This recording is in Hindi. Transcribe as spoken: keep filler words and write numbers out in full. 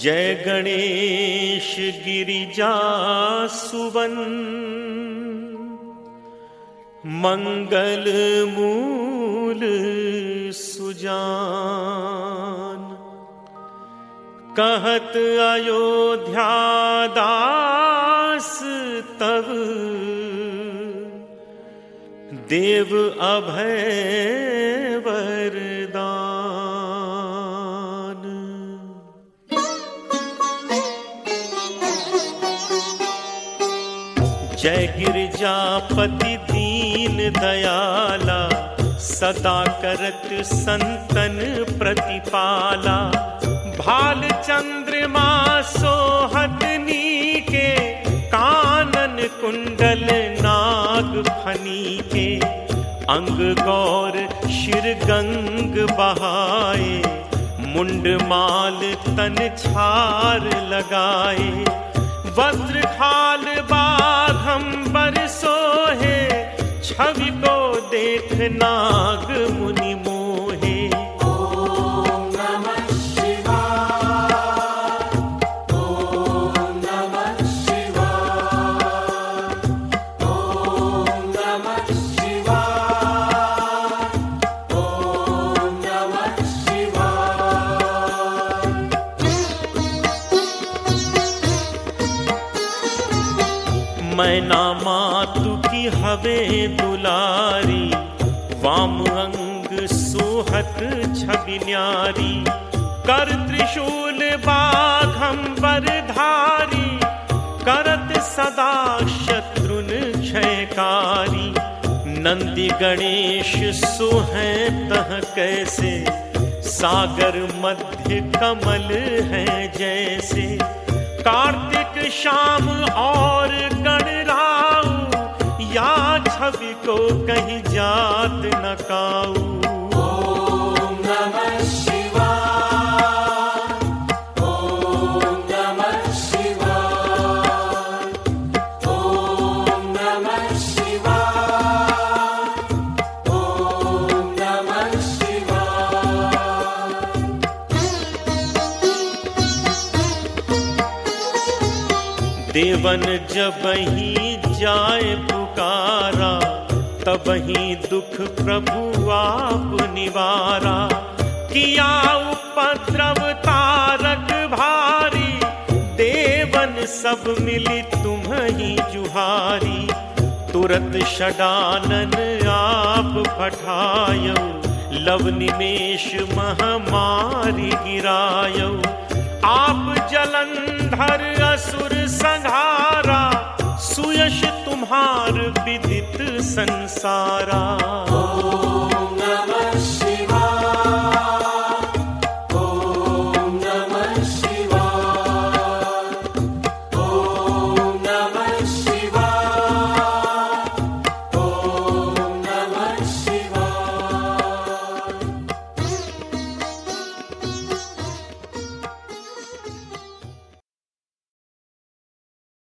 जय गणेश गिरिजा सुवन, मंगल मूल सुजान। कहत अयोध्या दास तव, देव अभय वरदान। जय गिरिजापति दीन दयाला, सदा करत संतन प्रतिपाला। भाल चंद्रमा सोहत नीके, कानन कुंडल नाग फनी के। अंग गौर शिर गंग बहाए, मुंड माल तन छार लगाए। वस्त्र खाल बाघंबर सोहे, छवि को देख नाग मुनि मोहे। ओम नमः शिवाय, ओम नमः शिवाय, ओम नमः शिवाय, ओम नमः शिवाय। मैना मातु की हवे दुलारी, वाम अंग सोहत छवि न्यारी। कर त्रिशूल बाघंबर धारी, करत सदा शत्रुन क्षयकारी। नंदी गणेश सोहें तह कैसे, सागर मध्य कमल है जैसे। कार्तिक शाम और गणराऊ, या छवि को कहीं जात न काऊ। ओम नमः शिवाय, ओम नमः शिवाय, ओम नमः शिवाय, ओम नमः शिवाय। देवन जब ही जाए पुकारा, तब ही दुख प्रभु आप निवारा। किया उपद्रव तारक भारी, देवन सब मिली तुम्हीं जुहारी। तुरत षडानन आप पठायो, लव निमेष महामारी गिरायो। आप जलंधर असुर संहारा, सुयश तुम्हार विदित संसारा। ओम नमः